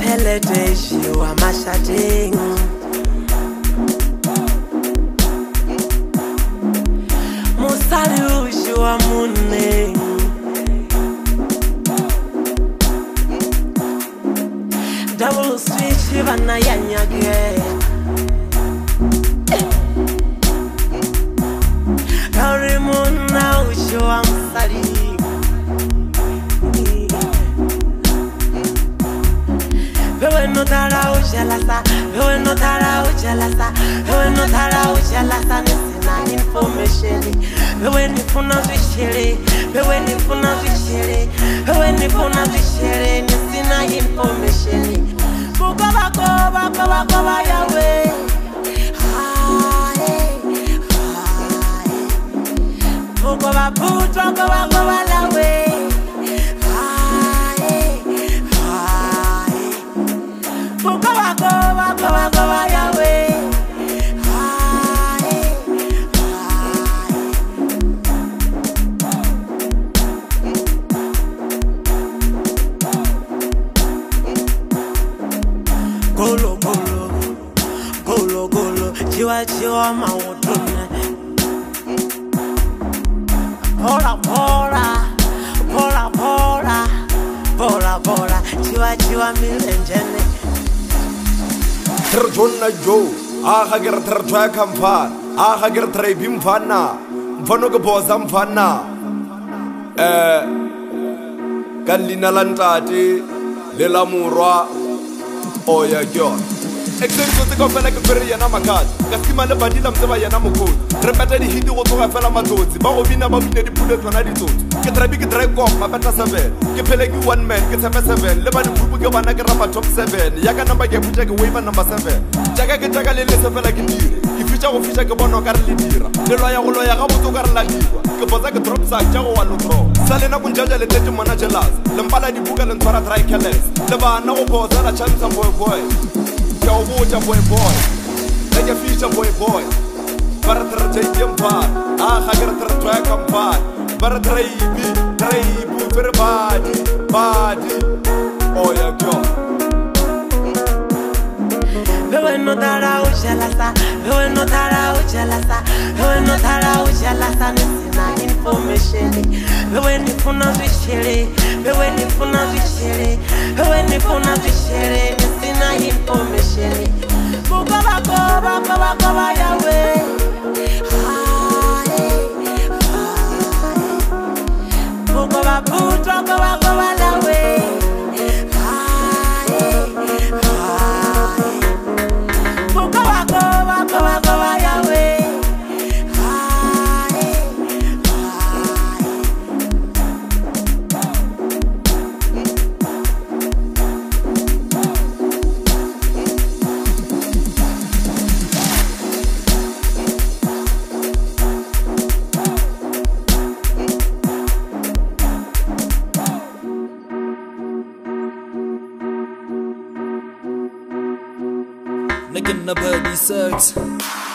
Helete shiwa mashating Musali ushiwa mune Double switch vana yanyage Karimuna ushiwa musali Wewe no tara ujalasa, wewe no tara ujalasa, wewe no tara ujalasa, nisina information. Wewe nifuna vishiri, wewe nifuna vishiri, wewe nifuna vishiri, nisina information. Baba yawe. Baba putra baba lawe. Go yawe. Golo, chiwa mautune. Pora, chiwa milenjene. Trjonna Joe, Hager Trakamfan, Hager Trebim Fana, Fonogabosam Fana, Galina Lantati, Lela Mura, Oya John. Except the government of Perianamakat, Gaskimana Badinam Sabayanamuko, repeated Hindu Felamatos, Baobina Babini Pudet Vanaditos, get a big drag off, Mapata 7, Kepelegi 1 man, get a 7, Leban Pugavanagarama top 7, Yakanamba Gapujak waiver number 7, Jagaka Lisa Felagini, if you tell Fisha Gabono Carlidira, the lawyer Rabuto Carladiva, Kapazaka drops at Jago Alutro, Salena Punjaja Letetu Managelas, Lampala di Bugal and Paratrai Kales, Leva no Bozana Chance of boy. Yo, boy, like a fisher boy. Baratra Jayam Par, Hagar Trakam Par, Baratra Tray, very body, oh, yeah, go. Wewe no tara ujalasa, wewe no tara ujalasa, wewe no tara ujalasa, nisina information. Wewe nifuna vishiri, wewe nifuna vishiri, wewe nifuna vishiri, nisina information. Baba yawe. Baba putra baba lawe. Baba yawe. Nigga, nobody sucks.